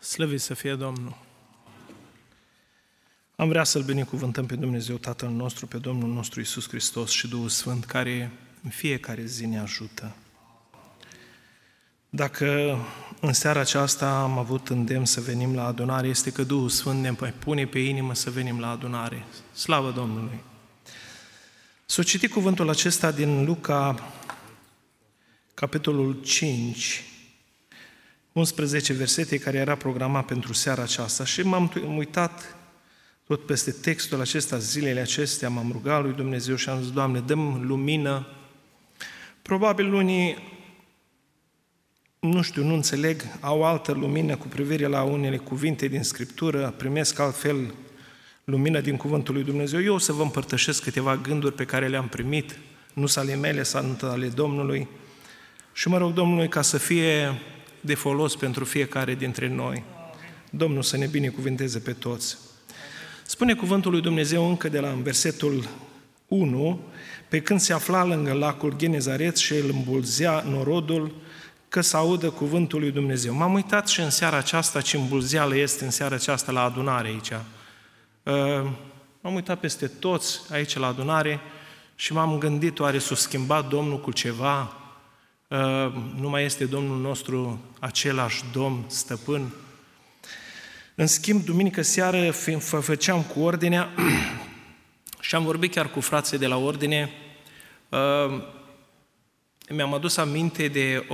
Slăvit să fie Domnul! Am vrea să-L binecuvântăm pe Dumnezeu Tatăl nostru, pe Domnul nostru Iisus Hristos și Duhul Sfânt, care în fiecare zi ne ajută. Dacă în seara aceasta am avut îndemn să venim la adunare, este că Duhul Sfânt ne mai pune pe inimă să venim la adunare. Slavă Domnului! S-o citi cuvântul acesta din Luca, capitolul 5, 11 versete, care era programat pentru seara aceasta și m-am uitat tot peste textul acesta, zilele acestea, m-am rugat lui Dumnezeu și am zis, Doamne, dă-mi lumină. Probabil unii, nu înțeleg, au altă lumină cu privire la unele cuvinte din Scriptură, primesc altfel lumină din cuvântul lui Dumnezeu. Eu o să vă împărtășesc câteva gânduri pe care le-am primit, nu sunt ale mele, sunt ale Domnului, și mă rog Domnului ca să fie de folos pentru fiecare dintre noi. Domnul să ne binecuvânteze pe toți. Spune cuvântul lui Dumnezeu încă de la versetul 1, pe când se afla lângă lacul Genezaret și îl îmbulzea norodul, că să audă cuvântul lui Dumnezeu. M-am uitat și în seara aceasta ce îmbulzeală este în seara aceasta la adunare aici. M-am uitat peste toți aici la adunare și m-am gândit, oare s-a schimbat Domnul cu ceva? Nu mai este Domnul nostru același Domn, stăpân? În schimb, duminică seară făceam cu ordinea și am vorbit chiar cu frații de la ordine. Mi-am adus aminte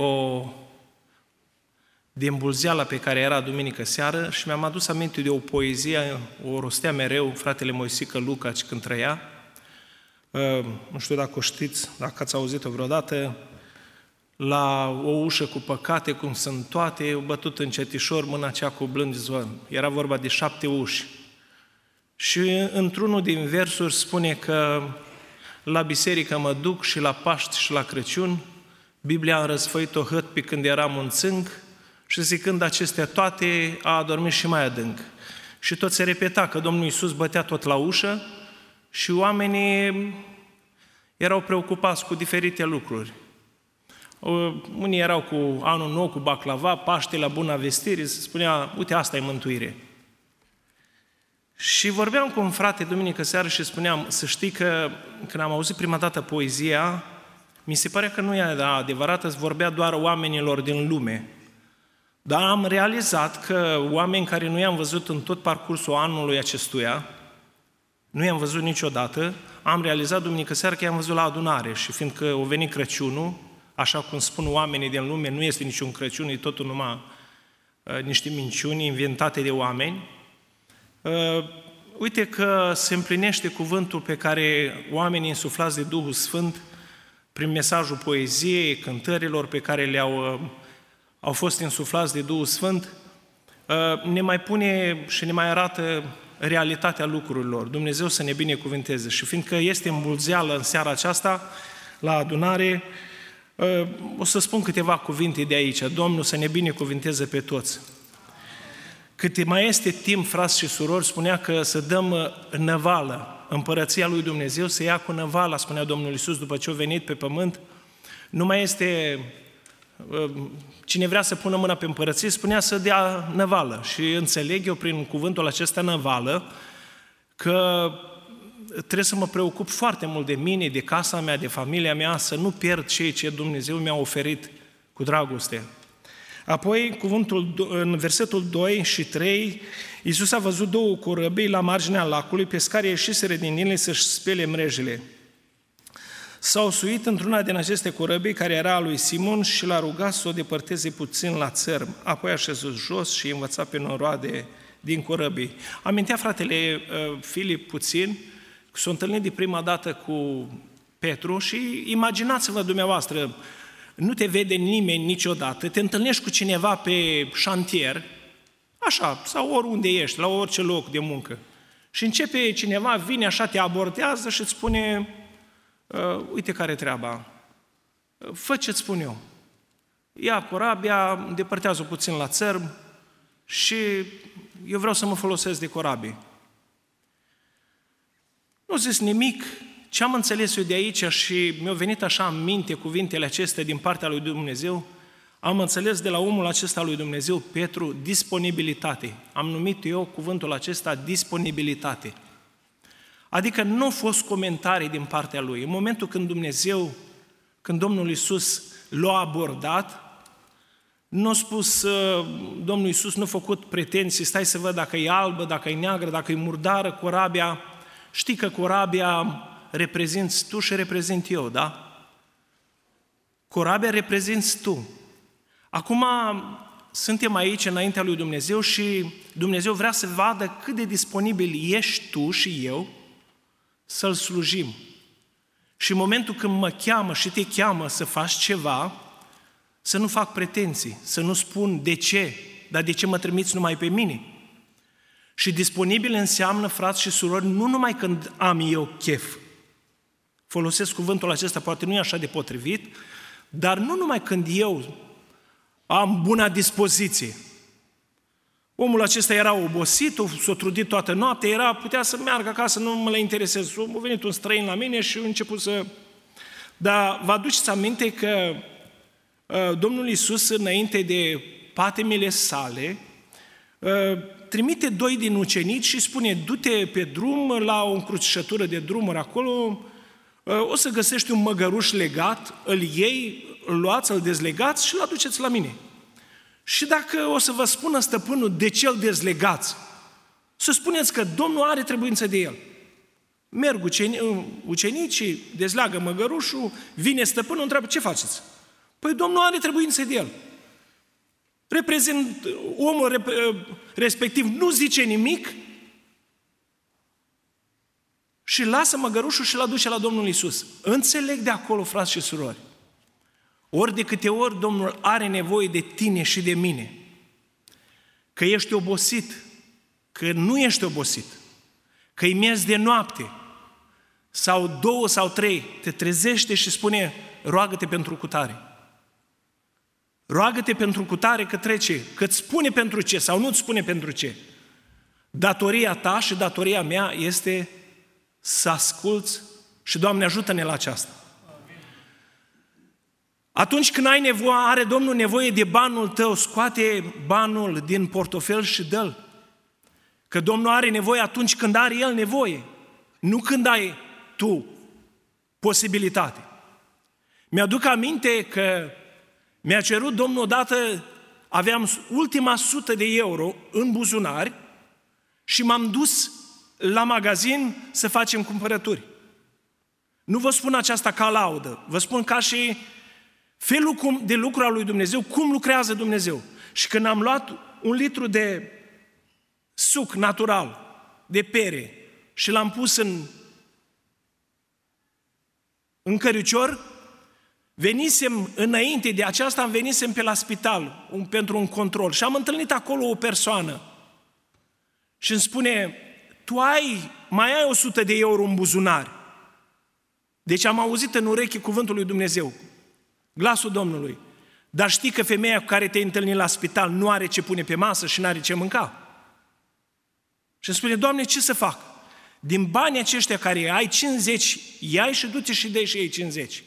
de îmbulzeala pe care era duminică seară și mi-am adus aminte de o poezie, o rostea mereu fratele Moisică Luca când trăia. Nu știu dacă o știți, dacă ați auzit-o vreodată. La o ușă cu păcate, cum sunt toate, o bătut încetișor mâna cea cu blând zvon. Era vorba de 7 uși. Și într-unul din versuri spune că la biserică mă duc și la Paști și la Crăciun, Biblia a răsfăit-o hât când eram în țânc și zicând acestea toate, a adormit și mai adânc. Și tot se repeta că Domnul Iisus bătea tot la ușă și oamenii erau preocupați cu diferite lucruri. Unii erau cu anul nou, cu baclava, Paște la Buna Vestire, se spunea, uite, asta e mântuire. Și vorbeam cu un frate duminică seară și spuneam, să știi că când am auzit prima dată poezia, mi se pare că nu era adevărată, vorbea doar oamenilor din lume. Dar am realizat că oameni care nu i-am văzut în tot parcursul anului acestuia, nu i-am văzut niciodată, am realizat duminică seară că i-am văzut la adunare și fiindcă a venit Crăciunul, așa cum spun oamenii din lume, nu este niciun Crăciun, e totul numai niște minciuni inventate de oameni. Uite că se împlinește cuvântul pe care oamenii însuflați de Duhul Sfânt, prin mesajul poeziei, cântărilor pe care au fost însuflați de Duhul Sfânt, ne mai pune și ne mai arată realitatea lucrurilor. Dumnezeu să ne binecuvânteze. Și fiindcă este îmbulzeală în seara aceasta, la adunare, o să spun câteva cuvinte de aici. Domnul să ne binecuvânteze pe toți. Câte mai este timp, frați și surori, spunea că să dăm năvală. Împărăția lui Dumnezeu să ia cu năvala, spunea Domnul Iisus, după ce a venit pe pământ. Nu mai este... Cine vrea să pună mâna pe împărăție, spunea să dea năvală. Și înțeleg eu prin cuvântul acesta năvală că trebuie să mă preocup foarte mult de mine, de casa mea, de familia mea, să nu pierd ceea ce Dumnezeu mi-a oferit cu dragoste. Apoi, în versetul 2 și 3, Iisus a văzut 2 corăbii la marginea lacului, pescarii ieșiseră din ele să-și spele mrejele. S-au suit într-una din aceste corăbii, care era a lui Simon, și l-a rugat să o depărteze puțin la țărm. Apoi a șezut jos și învăța pe noroade din corăbii. Amintea fratele Filip puțin, s-a întâlnit de prima dată cu Petru și imaginați-vă dumneavoastră, nu te vede nimeni niciodată, te întâlnești cu cineva pe șantier, așa, sau oriunde ești, la orice loc de muncă, și începe cineva, vine așa, te abordează și îți spune, uite care treaba, fă ce-ți spun eu, ia corabia, îndepărtează-o puțin la țărm și eu vreau să mă folosesc de corabie. Nu zis nimic. Ce am înțeles eu de aici și mi-au venit așa în minte cuvintele acestea din partea lui Dumnezeu, am înțeles de la omul acesta lui Dumnezeu, Petru, disponibilitate. Am numit eu cuvântul acesta disponibilitate. Adică nu au fost comentarii din partea lui. În momentul când Domnul Iisus l-a abordat, nu a spus, Domnul Iisus nu a făcut pretenții, stai să văd dacă e albă, dacă e neagră, dacă e murdară, corabia. Știi că corabia reprezinți tu și reprezint eu, da? Corabia reprezinți tu. Acum suntem aici înaintea lui Dumnezeu și Dumnezeu vrea să vadă cât de disponibil ești tu și eu să-L slujim. Și în momentul când mă cheamă și te cheamă să faci ceva, să nu fac pretenții, să nu spun de ce, dar de ce mă trimiți numai pe mine. Și disponibil înseamnă, frați și surori, nu numai când am eu chef. Folosesc cuvântul acesta, poate nu e așa de potrivit, dar nu numai când eu am buna dispoziție. Omul acesta era obosit, s-a trudit toată noaptea, putea să meargă acasă, nu mă le interesez. A venit un străin la mine și a început să... Dar vă aduceți aminte că Domnul Iisus, înainte de patimile sale, trimite 2 din ucenici și spune, du-te pe drum la o încrucișătură de drumuri acolo, o să găsești un măgăruș legat, îl iei, îl luați, îl dezlegați și îl aduceți la mine. Și dacă o să vă spună stăpânul de ce îl dezlegați, să spuneți că Domnul are trebuință de el. Merg ucenicii, dezleagă măgărușul, vine stăpânul, întreabă, ce faceți? Păi Domnul are trebuință de el. Omul respectiv nu zice nimic și lasă măgărușul și îl aduce la Domnul Iisus. Înțeleg de acolo, frați și surori. Ori de câte ori Domnul are nevoie de tine și de mine, că ești obosit, că nu ești obosit, că e miez de noapte, sau 2 sau 3, te trezește și spune, roagă-te pentru cutare. Roagă-te pentru cutare că trece, că îți spune pentru ce sau nu îți spune pentru ce. Datoria ta și datoria mea este să asculți și Doamne ajută-ne la aceasta. Atunci când ai nevoie, are Domnul nevoie de banul tău, scoate banul din portofel și dă-l. Că Domnul are nevoie atunci când are El nevoie, nu când ai tu posibilitate. Mi-aduc aminte că mi-a cerut Domnul odată, aveam ultima 100 de euro în buzunari și m-am dus la magazin să facem cumpărături. Nu vă spun aceasta ca laudă, vă spun ca și felul de lucru al lui Dumnezeu, cum lucrează Dumnezeu. Și când am luat 1 litru de suc natural, de pere, și l-am pus în cărucior, venisem înainte de aceasta, venisem pe la spital pentru un control și am întâlnit acolo o persoană și îmi spune, tu mai ai 100 de euro în buzunar. Deci am auzit în ureche cuvântul lui Dumnezeu, glasul Domnului. Dar știi că femeia cu care te-ai întâlnit la spital nu are ce pune pe masă și nu are ce mânca? Și îmi spune, Doamne, ce să fac? Din banii aceștia care ai 50, iai și du-te și dai și ei 50.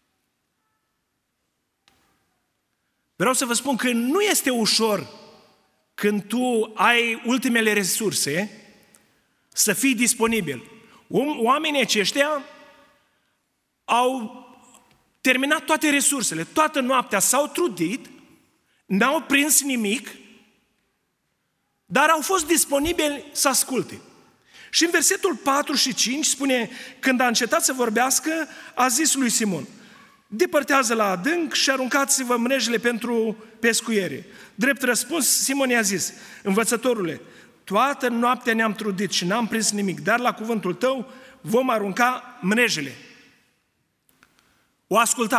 Vreau să vă spun că nu este ușor când tu ai ultimele resurse să fii disponibil. Oamenii aceștia au terminat toate resursele, toată noaptea s-au trudit, n-au prins nimic, dar au fost disponibili să asculte. Și în versetul 4 și 5 spune, când a încetat să vorbească, a zis lui Simon, depărtează la adânc și aruncați-vă mrejele pentru pescuiere. Drept răspuns, Simon i-a zis, învățătorule, toată noaptea ne-am trudit și n-am prins nimic, dar la cuvântul tău vom arunca mrejele. O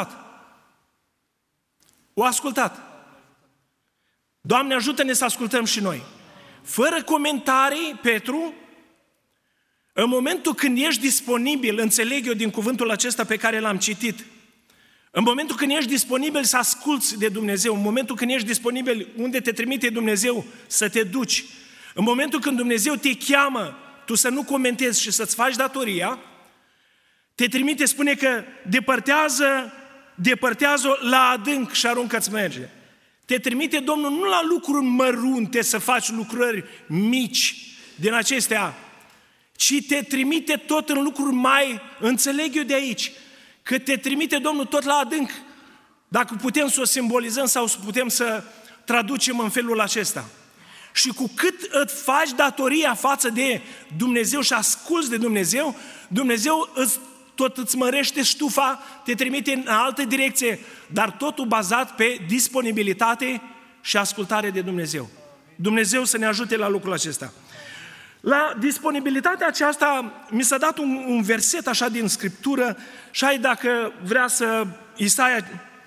ascultat. Doamne, ajută-ne să ascultăm și noi. Fără comentarii, Petru, în momentul când ești disponibil, înțeleg eu din cuvântul acesta pe care l-am citit, în momentul când ești disponibil să asculți de Dumnezeu, în momentul când ești disponibil unde te trimite Dumnezeu să te duci, în momentul când Dumnezeu te cheamă, tu să nu comentezi și să-ți faci datoria, te trimite, spune că depărtează la adânc și aruncă-ți mrejele. Te trimite Domnul nu la lucruri mărunte, să faci lucrări mici din acestea, ci te trimite tot în lucruri mai, înțeleg eu de aici, că te trimite Domnul tot la adânc, dacă putem să o simbolizăm sau să putem să traducem în felul acesta. Și cu cât îți faci datoria față de Dumnezeu și asculți de Dumnezeu, Dumnezeu tot îți mărește ștufa, te trimite în altă direcție, dar totul bazat pe disponibilitate și ascultare de Dumnezeu. Dumnezeu să ne ajute la lucrul acesta. La disponibilitatea aceasta mi s-a dat un verset așa din Scriptură și hai dacă vrea să Isaia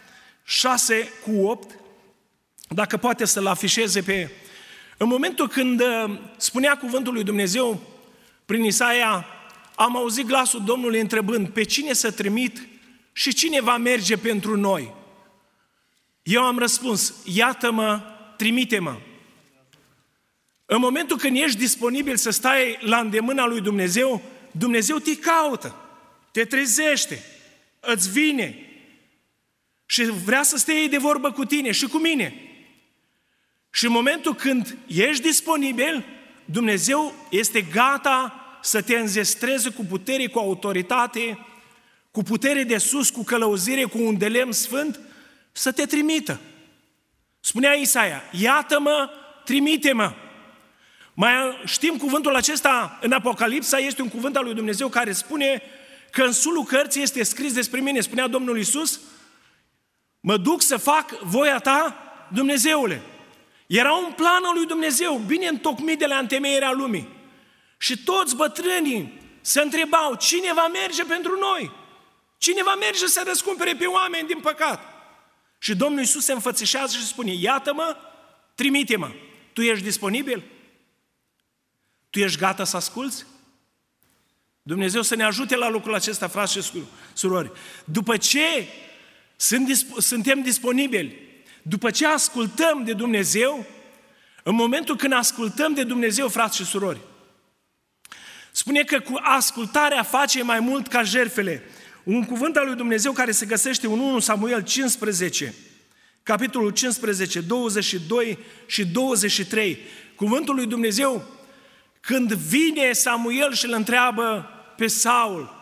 6:8, dacă poate să-l afișeze pe... În momentul când spunea cuvântul lui Dumnezeu prin Isaia, am auzit glasul Domnului întrebând, pe cine să trimit și cine va merge pentru noi? Eu am răspuns, iată-mă, trimite-mă. În momentul când ești disponibil să stai la îndemâna lui Dumnezeu, Dumnezeu te caută, te trezește, îți vine și vrea să stea de vorbă cu tine și cu mine. Și în momentul când ești disponibil, Dumnezeu este gata să te înzestreze cu putere, cu autoritate, cu putere de sus, cu călăuzire, cu un de lemn sfânt, să te trimită. Spunea Isaia, iată-mă, trimite-mă. Mai știm cuvântul acesta în Apocalipsa, este un cuvânt al lui Dumnezeu care spune că în sulul cărții este scris despre mine, spunea Domnul Iisus, mă duc să fac voia ta, Dumnezeule. Era un plan al lui Dumnezeu, bine întocmit de la întemeierea lumii. Și toți bătrânii se întrebau, cine va merge pentru noi? Cine va merge să răscumpere pe oameni din păcat? Și Domnul Iisus se înfățișează și spune, iată-mă, trimite-mă. Tu ești disponibil? Tu ești gata să asculți? Dumnezeu să ne ajute la lucrul acesta, frați și surori. După ce suntem disponibili, după ce ascultăm de Dumnezeu, în momentul când ascultăm de Dumnezeu, frați și surori, spune că cu ascultarea face mai mult ca jertfele. Un cuvânt al lui Dumnezeu care se găsește în 1 Samuel 15, capitolul 15, 22 și 23. Cuvântul lui Dumnezeu, când vine Samuel și îl întreabă pe Saul,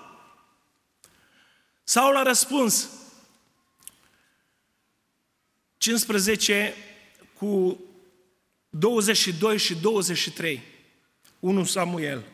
Saul a răspuns, 15 cu 22 și 23, 1 Samuel.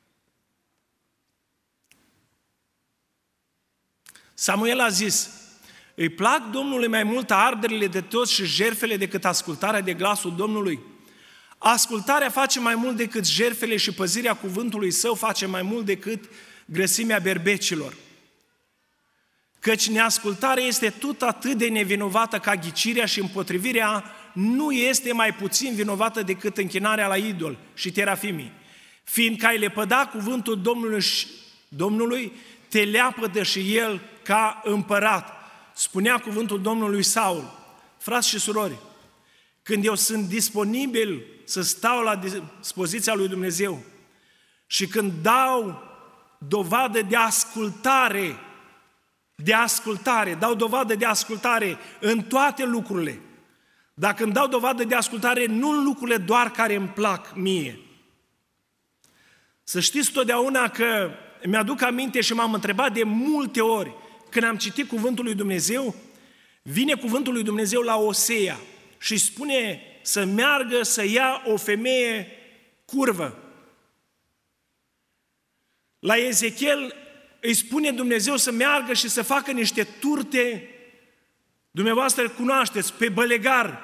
Samuel a zis, îi plac Domnului mai mult arderile de toți și jertfele decât ascultarea de glasul Domnului? Ascultarea face mai mult decât jertfele și păzirea cuvântului său face mai mult decât grăsimea berbecilor. Căci neascultarea este tot atât de nevinovată ca ghicirea și împotrivirea nu este mai puțin vinovată decât închinarea la idol și terafimii. Fiindcă ai lepăda cuvântul Domnului, te leapădă și el ca împărat. Spunea cuvântul Domnului Saul. Frați și surori, când eu sunt disponibil să stau la dispoziția lui Dumnezeu și când dau dovadă de ascultare, dau dovadă de ascultare în toate lucrurile. Dacă îmi dau dovadă de ascultare, nu în lucrurile doar care îmi plac mie. Să știți totdeauna că mi-aduc aminte și m-am întrebat de multe ori, când am citit cuvântul lui Dumnezeu, vine cuvântul lui Dumnezeu la Osea și îi spune să meargă să ia o femeie curvă. La Ezechiel îi spune Dumnezeu să meargă și să facă niște turte, dumneavoastră cunoașteți, pe bălegar.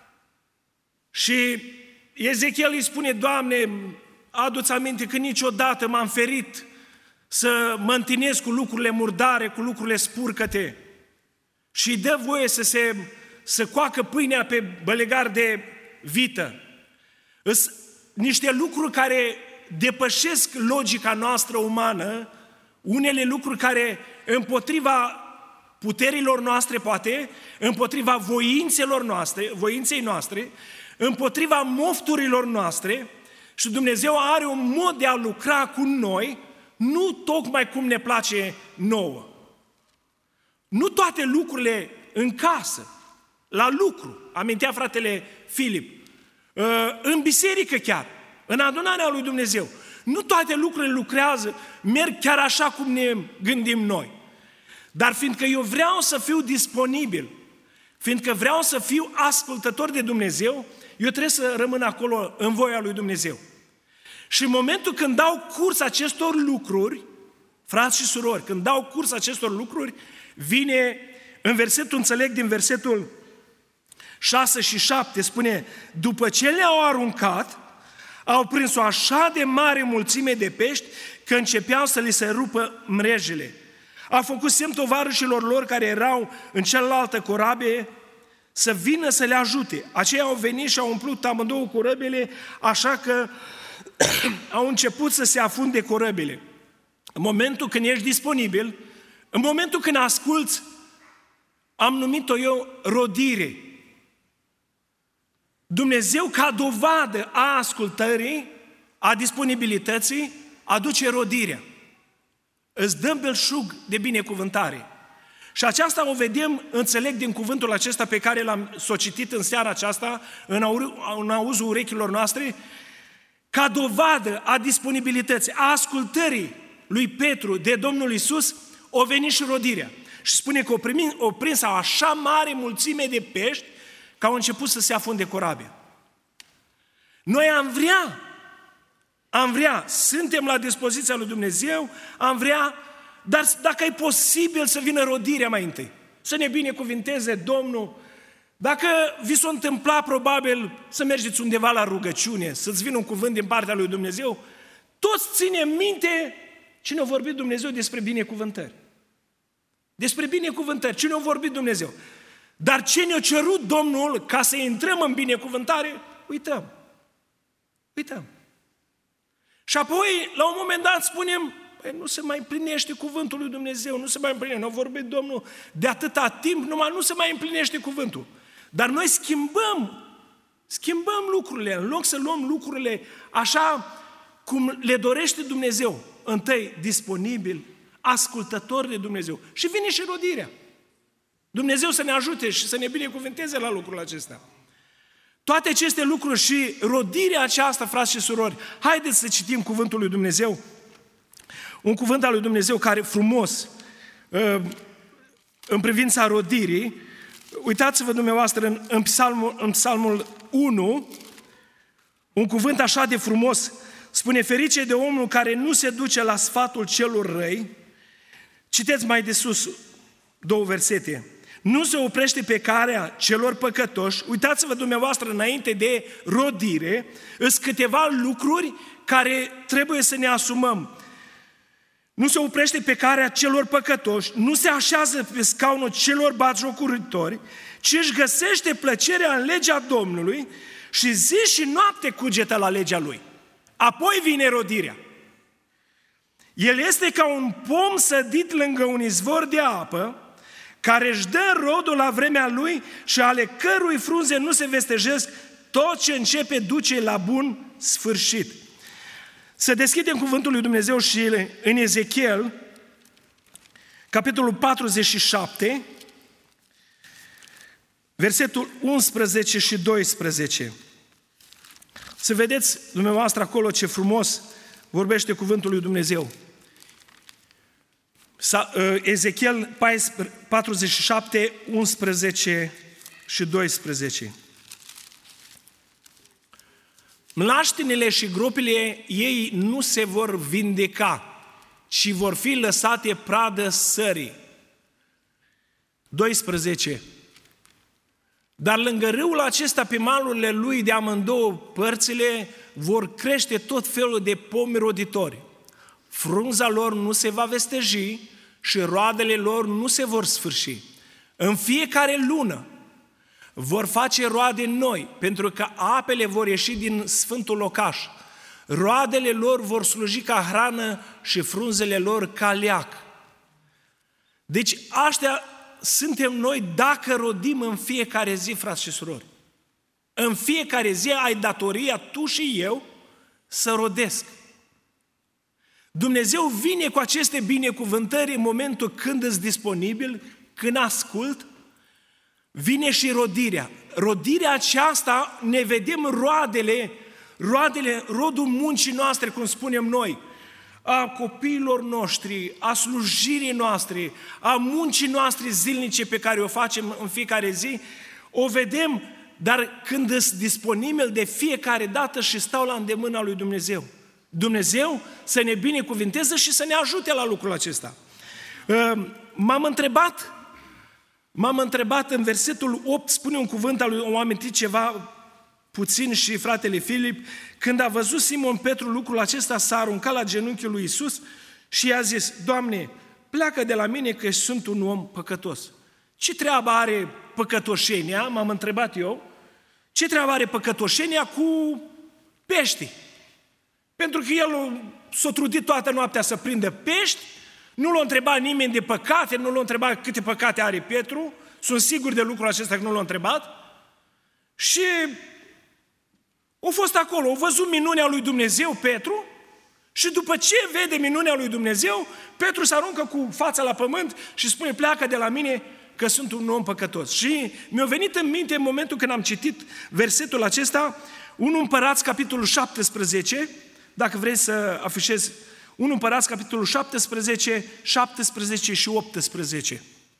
Și Ezechiel îi spune, Doamne, adu-ți aminte că niciodată m-am ferit să mă întinesc cu lucrurile murdare, cu lucrurile spurcăte. Și îi dă voie să coacă pâinea pe bălegar de vită. Sunt niște lucruri care depășesc logica noastră umană, unele lucruri care împotriva puterilor noastre, poate, împotriva voinței noastre, împotriva mofturilor noastre, și Dumnezeu are un mod de a lucra cu noi, nu tocmai cum ne place nouă. Nu toate lucrurile în casă, la lucru, amintea fratele Filip, în biserică chiar, în adunarea lui Dumnezeu. Nu toate lucrurile merg chiar așa cum ne gândim noi. Dar fiindcă eu vreau să fiu disponibil, fiindcă vreau să fiu ascultător de Dumnezeu, eu trebuie să rămân acolo în voia lui Dumnezeu. Și în momentul când dau curs acestor lucruri, frați și surori, când dau curs acestor lucruri, vine în versetul, înțeleg din versetul 6 și 7, spune, după ce le-au aruncat, au prins o așa de mare mulțime de pești că începeau să li se rupă mrejele. A făcut semn tovarășilor lor care erau în cealaltă corabie să vină să le ajute. Aceia au venit și au umplut amândouă corăbile, așa că au început să se afunde corăbile. În momentul când ești disponibil, în momentul când asculți, am numit-o eu rodire. Dumnezeu, ca dovadă a ascultării, a disponibilității, aduce rodirea. Îți dă belșug de binecuvântare. Și aceasta o vedem, înțeleg, din cuvântul acesta pe care l-am citit în seara aceasta, în auzul urechilor noastre, ca dovadă a disponibilității, a ascultării lui Petru de Domnul Iisus, o veni și rodirea. Și spune că o prins o așa mare mulțime de pești, că au început să se afunde corabia. Noi am vrea, suntem la dispoziția lui Dumnezeu, am vrea, dar dacă e posibil să vină rodirea mai întâi, să ne binecuvinteze Domnul, dacă vi s-o întâmpla probabil să mergeți undeva la rugăciune, să-ți vină un cuvânt din partea lui Dumnezeu, toți ținem minte cine a vorbit Dumnezeu despre binecuvântări. Despre binecuvântări, cine a vorbit Dumnezeu. Dar ce ne-a cerut Domnul ca să intrăm în binecuvântare, uităm. Și apoi, la un moment dat, spunem, nu se mai împlinește cuvântul lui Dumnezeu, nu se mai împlinește. Nu a vorbit Domnul de atâta timp, numai nu se mai împlinește cuvântul. Dar noi schimbăm lucrurile, în loc să luăm lucrurile așa cum le dorește Dumnezeu. Întâi, disponibil, ascultător de Dumnezeu. Și vine și rodirea. Dumnezeu să ne ajute și să ne binecuvânteze la lucrul acesta. Toate aceste lucruri și rodirea aceasta, frați și surori, haideți să citim cuvântul lui Dumnezeu. Un cuvânt al lui Dumnezeu care e frumos în privința rodirii. Uitați-vă dumneavoastră în Psalmul 1, un cuvânt așa de frumos. Spune, ferice de omul care nu se duce la sfatul celor răi. Citeți mai de sus 2 versete. Nu se oprește pe calea celor păcătoși. Uitați-vă dumneavoastră înainte de rodire, sunt câteva lucruri care trebuie să ne asumăm. Nu se oprește pe calea celor păcătoși, nu se așează pe scaunul celor batjocoritori, ci își găsește plăcerea în legea Domnului și zi și noapte cugetă la legea Lui. Apoi vine rodirea. El este ca un pom sădit lângă un izvor de apă, care își dă rodul la vremea lui și ale cărui frunze nu se vestejesc, tot ce începe duce la bun sfârșit. Să deschidem cuvântul lui Dumnezeu și în Ezechiel, capitolul 47, versetul 11 și 12. Să vedeți dumneavoastră acolo ce frumos vorbește cuvântul lui Dumnezeu. Ezechiel 47, 11 și 12. Mlaștinile și gropile ei nu se vor vindeca, ci vor fi lăsate pradă sării. 12. Dar lângă râul acesta, pe malurile lui de amândouă părțile, vor crește tot felul de pomi roditori. Frunza lor nu se va vesteji și roadele lor nu se vor sfârși. În fiecare lună vor face roade noi, pentru că apele vor ieși din sfântul locaș. Roadele lor vor sluji ca hrană și frunzele lor ca leac. Deci aștia suntem noi dacă rodim în fiecare zi, frați și surori. În fiecare zi ai datoria, tu și eu, să rodesc. Dumnezeu vine cu aceste binecuvântări în momentul când ești disponibil, când ascult, vine și rodirea. Rodirea aceasta ne vedem rodul muncii noastre, cum spunem noi, a copiilor noștri, a slujirii noastre, a muncii noastre zilnice pe care o facem în fiecare zi, o vedem, dar când sunt disponibil de fiecare dată și stau la îndemâna lui Dumnezeu. Dumnezeu să ne binecuvinteze și să ne ajute la lucrul acesta. M-am întrebat în versetul 8, spune un cuvânt al lui, o amintit ceva puțin și fratele Filip, când a văzut Simon Petru lucrul acesta, s-a aruncat la genunchiul lui Iisus și i-a zis: Doamne, pleacă de la mine că sunt un om păcătos. Ce treabă are păcătoșenia, m-am întrebat eu, ce treabă are păcătoșenia cu pești? Pentru că el s-a trudit toată noaptea să prindă pești, nu l-a întrebat nimeni de păcate, nu l-a întrebat câte păcate are Petru, sunt sigur de lucrul acesta că nu l-a întrebat, și a fost acolo, a văzut minunea lui Dumnezeu Petru și după ce vede minunea lui Dumnezeu, Petru se aruncă cu fața la pământ și spune: pleacă de la mine că sunt un om păcătos. Și mi-a venit în minte în momentul când am citit versetul acesta, 1 Împărați, capitolul 17, dacă vrei să afișezi 1 Împărați, capitolul 17, 17 și 18.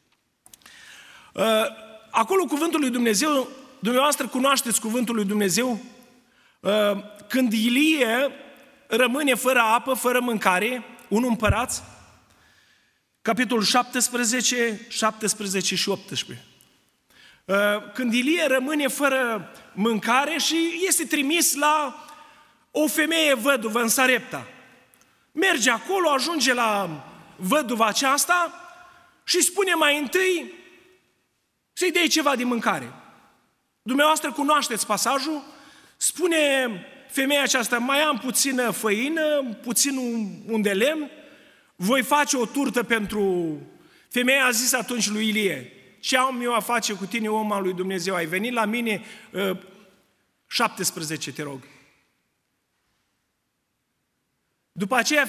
Acolo cuvântul lui Dumnezeu, dumneavoastră cunoașteți cuvântul lui Dumnezeu, când Ilie rămâne fără apă, fără mâncare, 1 Împărați, capitolul 17, 17 și 18. Când Ilie rămâne fără mâncare și este trimis la o femeie văduvă în Sarepta. Merge acolo, ajunge la văduva aceasta și spune mai întâi să-i dea ceva de mâncare. Dumneavoastră cunoașteți pasajul, spune femeia aceasta: mai am puțină făină, puțin un de lemn, voi face o turtă pentru... Femeia a zis atunci lui Ilie: ce am eu a face cu tine, om al lui Dumnezeu? Ai venit la mine... 17, te rog. După aceea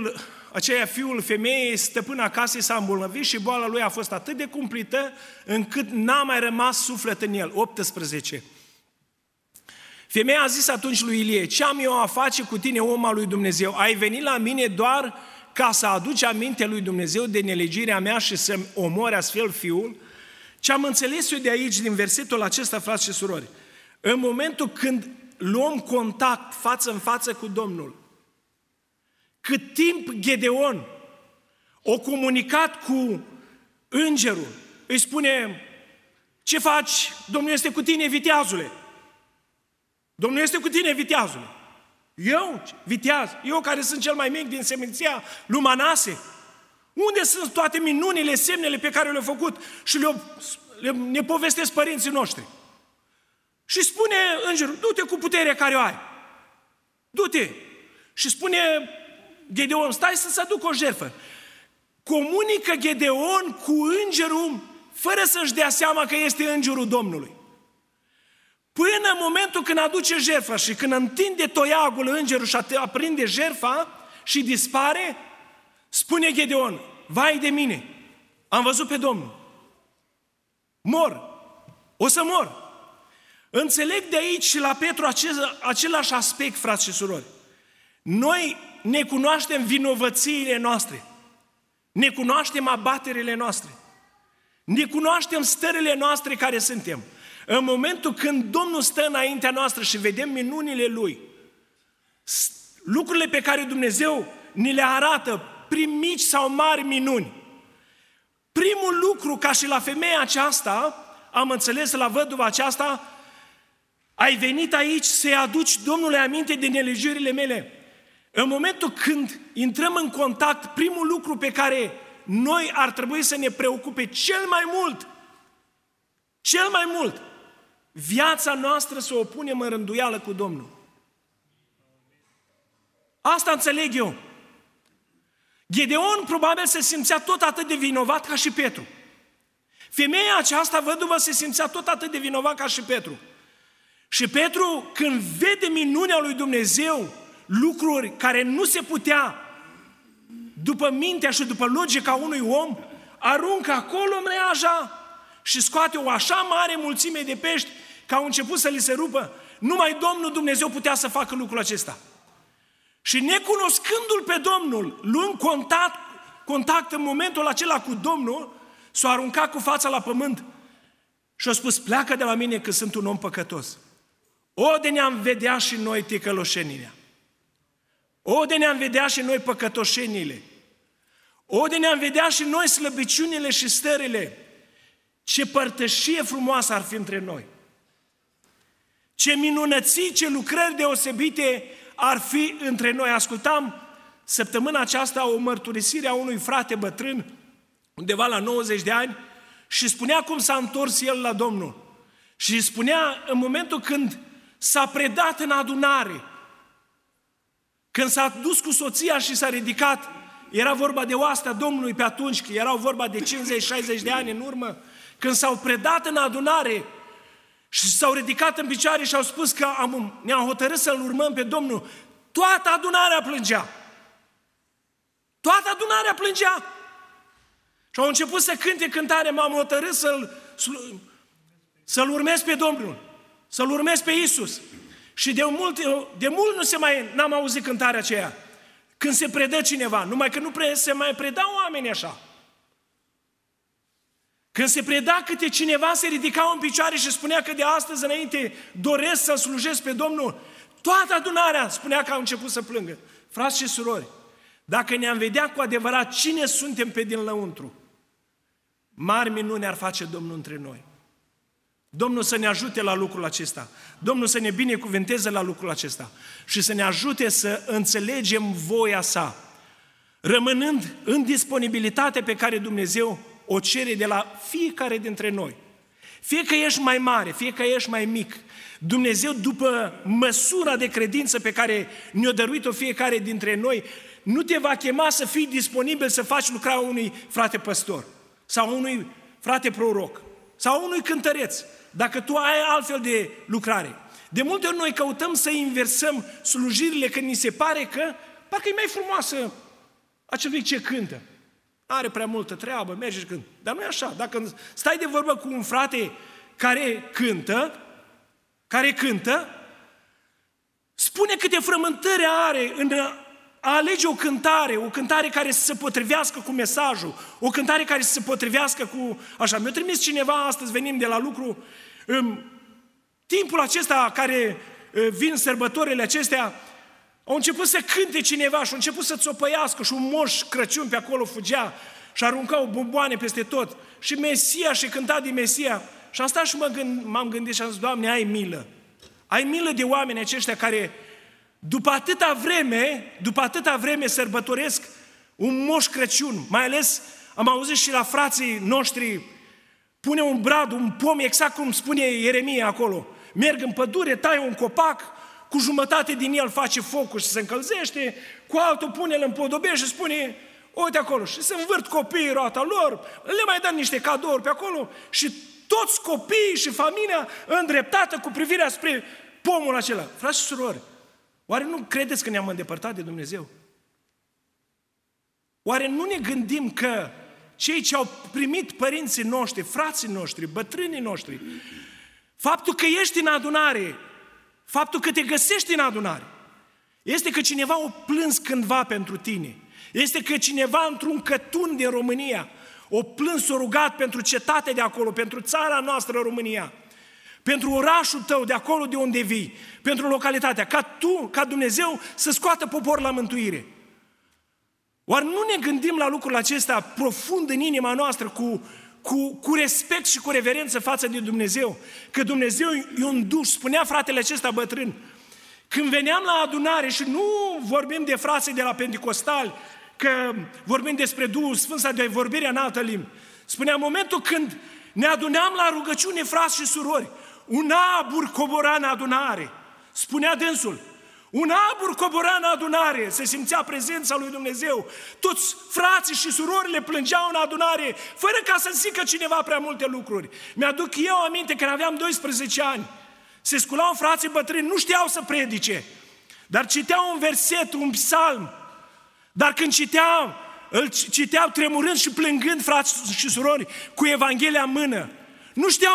fiul femeii, stăpâna casei, s-a îmbolnăvit și boala lui a fost atât de cumplită încât n-a mai rămas suflet în el. 18. Femeia a zis atunci lui Ilie: ce am eu a face cu tine, om al lui Dumnezeu? Ai venit la mine doar ca să aduci aminte lui Dumnezeu de nelegirea mea și să-mi omori astfel fiul? Ce am înțeles eu de aici, din versetul acesta, frați și surori, în momentul când luăm contact față în față cu Domnul, cât timp Gedeon a comunicat cu îngerul, îi spune: ce faci? Domnul este cu tine, viteazule. Domnul este cu tine, viteazule. Eu, viteaz, eu care sunt cel mai mic din seminția lui Manase, unde sunt toate minunile, semnele pe care le-au făcut și ne povestesc părinții noștri? Și spune îngerul: du-te cu puterea care o ai. Du-te. Și spune Gedeon: stai să-ți aduc o jertfă. Comunică Gedeon cu îngerul fără să-și dea seama că este îngerul Domnului. Până în momentul când aduce jertfa și când întinde toiagul îngerul și aprinde jertfa și dispare, spune Gedeon: vai de mine, am văzut pe Domnul. Mor. O să mor. Înțeleg de aici și la Petru același aspect, frați și surori. Noi ne cunoaștem vinovățiile noastre, ne cunoaștem abaterile noastre, ne cunoaștem stările noastre care suntem. În momentul când Domnul stă înaintea noastră și vedem minunile Lui, lucrurile pe care Dumnezeu ni le arată, prin mici sau mari minuni, primul lucru, ca și la femeia aceasta, am înțeles, la văduva aceasta: ai venit aici să-i aduci Domnului aminte de nelegiurile mele. În momentul când intrăm în contact, primul lucru pe care noi ar trebui să ne preocupe cel mai mult, viața noastră să o punem în rânduială cu Domnul. Asta înțeleg eu. Gedeon probabil se simțea tot atât de vinovat ca și Petru. Femeia aceasta, văduvă, se simțea tot atât de vinovat ca și Petru. Și Petru, când vede minunea lui Dumnezeu, lucruri care nu se putea după mintea și după logica unui om, aruncă acolo mreaja și scoate o așa mare mulțime de pești că au început să li se rupă. Numai Domnul Dumnezeu putea să facă lucrul acesta. Și necunoscându-L pe Domnul, luând contact în momentul acela cu Domnul, s-a aruncat cu fața la pământ și a spus: pleacă de la mine că sunt un om păcătos. O, de ne-am vedea și noi ticăloșenirea. O, de ne-am vedea și noi păcătoșenile. O, de ne-am vedea și noi slăbiciunile și stările. Ce părtășie frumoasă ar fi între noi. Ce minunății, ce lucrări deosebite ar fi între noi. Ascultam săptămâna aceasta o mărturisire a unui frate bătrân, undeva la 90 de ani, și spunea cum s-a întors el la Domnul. Și spunea în momentul când s-a predat în adunare, când s-a dus cu soția și s-a ridicat, era vorba de oastea Domnului pe atunci, că erau vorba de 50-60 de ani în urmă, când s-au predat în adunare și s-au ridicat în picioare și au spus că ne-am hotărât să-L urmăm pe Domnul, toată adunarea plângea. Toată adunarea plângea. Și au început să cânte cântare: m-am hotărât să-L urmez pe Domnul, să-L urmez pe Iisus. Și de mult n-am auzit cântarea aceea. Când se predă cineva, numai că nu se mai predau oamenii așa. Când se preda câte cineva se ridicau în picioare și spunea că de astăzi înainte doresc să slujesc pe Domnul, toată adunarea spunea că au început să plângă. Frați și surori, dacă ne-am vedea cu adevărat cine suntem pe din lăuntru, mari minuni ar face Domnul între noi. Domnul să ne ajute la lucrul acesta. Domnul să ne binecuvânteze la lucrul acesta și să ne ajute să înțelegem voia sa, rămânând în disponibilitatea pe care Dumnezeu o cere de la fiecare dintre noi. Fie că ești mai mare, fie că ești mai mic, Dumnezeu, după măsura de credință pe care ne-a dăruit-o fiecare dintre noi, nu te va chema să fii disponibil să faci lucrarea unui frate păstor sau unui frate proroc sau unui cântăreț, dacă tu ai altfel de lucrare. De multe ori noi căutăm să inversăm slujirile când ni se pare că parcă e mai frumoasă acelui ce cântă. Are prea multă treabă, merge și cântă. Dar nu e așa. Dacă stai de vorbă cu un frate care cântă, spune câte frământări are în a alege o cântare care să se potrivească cu mesajul, o cântare care să se potrivească cu... Așa, mi-a trimis cineva astăzi, venim de la lucru, timpul acesta care vin sărbătorile acestea, au început să cânte cineva și au început să țopăiască și un moș Crăciun pe acolo fugea și aruncau bomboane peste tot și Mesia și cânta de Mesia. Și am stat și m-am gândit și am zis: Doamne, ai milă. Ai milă de oameni aceștia care după atâta vreme sărbătoresc un moș Crăciun. Mai ales am auzit și la frații noștri, pune un brad, un pom, exact cum spune Ieremia acolo. Merg în pădure, taie un copac, cu jumătate din el face focul și se încălzește, cu altul pune-l în podobie și spune: uite acolo, și se învârt copiii roata lor, le mai dă niște cadouri pe acolo și toți copiii și familia îndreptată cu privirea spre pomul acela. Frați și surori, oare nu credeți că ne-am îndepărtat de Dumnezeu? Oare nu ne gândim că cei ce au primit părinții noștri, frații noștri, bătrânii noștri, faptul că ești în adunare, faptul că te găsești în adunare, este că cineva o plâns cândva pentru tine. Este că cineva într-un cătun din România o plâns, o rugat pentru cetatea de acolo, pentru țara noastră România, pentru orașul tău de acolo de unde vii, pentru localitatea, ca Dumnezeu să scoată popor la mântuire. Oare nu ne gândim la lucrul acesta profund în inima noastră, cu respect și cu reverență față de Dumnezeu? Că Dumnezeu e un duș. Spunea fratele acesta bătrân, când veneam la adunare, și nu vorbim de frații de la Pentecostali, că vorbim despre Duhul Sfânt sau de vorbirea în altă limbă. Spunea, în momentul când ne aduneam la rugăciune, frați și surori, un abur cobora în adunare. Spunea dânsul, un abur cobora în adunare, se simțea prezența lui Dumnezeu. Toți frații și surorile plângeau în adunare, fără ca să zică cineva prea multe lucruri. Mi-aduc eu aminte când aveam 12 ani. Se sculau frații bătrâni, nu știau să predice, dar citeau un verset, un psalm. Dar când îl citeau tremurând și plângând, frați și surori, cu Evanghelia în mână. Nu știau